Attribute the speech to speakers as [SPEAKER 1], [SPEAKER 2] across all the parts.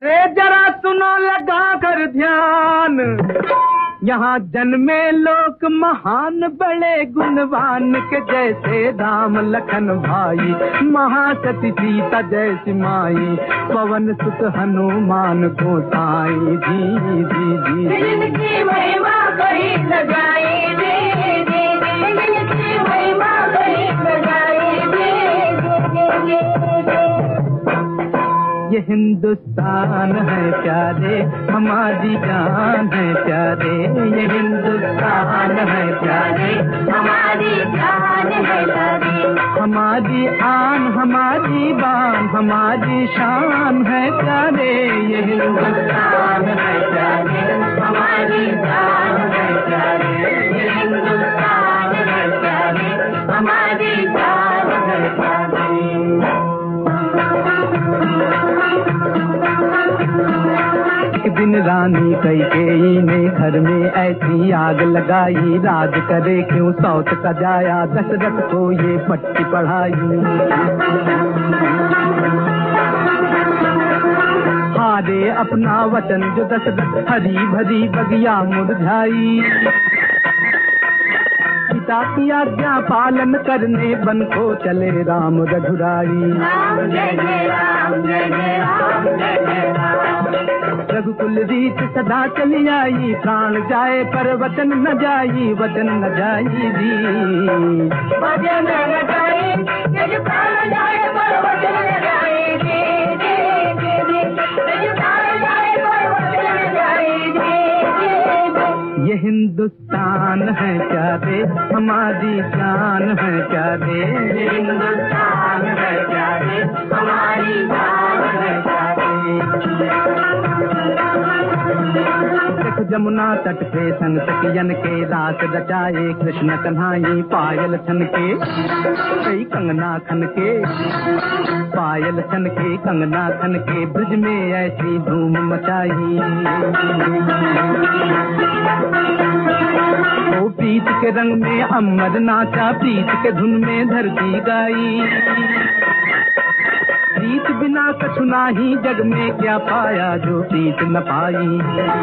[SPEAKER 1] जरा सुनो लगा कर ध्यान, यहाँ जन्मे लोक महान बड़े गुणवान के, जैसे राम लखन भाई, महासती सीता जैसी माई, पवन सुत हनुमान गोसाई जी जी जी। इनकी महिमा कहीं न जाए जी जी जी, इनकी महिमा कहीं न जाए जी जी जी। ये हिंदुस्तान है प्यारे, हमारी जान है प्यारे, ये हिंदुस्तान है प्यारे, हमारी जान है प्यारे, हमारी आन हमारी बान हमारी शान है प्यारे, ये हिंदुस्तान है प्यारे, हमारी जान है प्यारे, ये हिंदुस्तान है प्यारे, हमारी जान है प्यारे। एक दिन रानी कैकेयी ने घर में ऐसी आग लगाई, राज करे क्यों सौत का जाया, दशरथ को ये पट्टी पढ़ाई। हारे अपना वचन जो दशरथ, हरी भरी बगिया मुरझाई, पिता की आज्ञा पालन करने बन को चले राम रघुराई। रघुकुल रीत सदा चली आई, प्राण जाए पर वचन न जाई, वचन न जाई जी, वचन न जाई, यदि प्राण जाए पर वचन न जाई जी जी जी, यदि प्राण जाए पर वचन न जाई जी जी। ये हिंदुस्तान है प्यारे, हमारी जान है प्यारे, ये हिंदुस्तान है प्यारे, हमारी जान है प्यारे। जमुना तट पे संग सखियन के, रास रचाए कृष्ण कन्हाई, पायल छन के कई कंगना खन के, पायल छन के कंगना खन के, ब्रज में ऐसी धूम मचाई। ओ प्रीत के रंग में अमर नाचा, प्रीत के धुन में धरती गाई, प्रीत बिना कछु नाही जग में, क्या पाया जो प्रीत न पाई।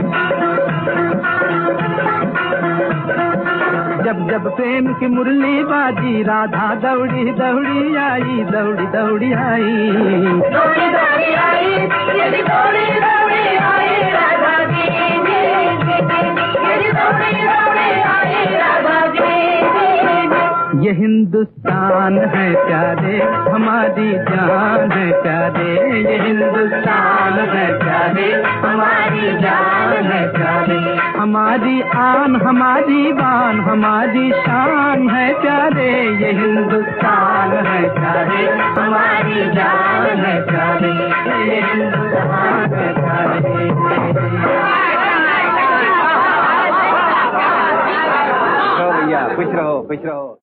[SPEAKER 1] जब जब प्रेम की मुरली बाजी, राधा दौड़ी दौड़ी आई, दौड़ी दौड़ी आई, दौड़ी दौड़ी आई, यदि दौड़ी दौड़ी आई राधा जी जी, यदि दौड़ी दौड़ी आई राधा जी। ये हिंदुस्तान है प्यारे, हमारी जान है प्यारे, ये हिंदुस्तान है प्यारे, हमारी जान है प्यारे, हमारी आन हमारी बान हमारी शान है प्यारे, ये हिंदुस्तान है प्यारे, हमारी जान है प्यारे, ये हिंदुस्तान है प्यारे।
[SPEAKER 2] भैया खुश रहो खुश रहो।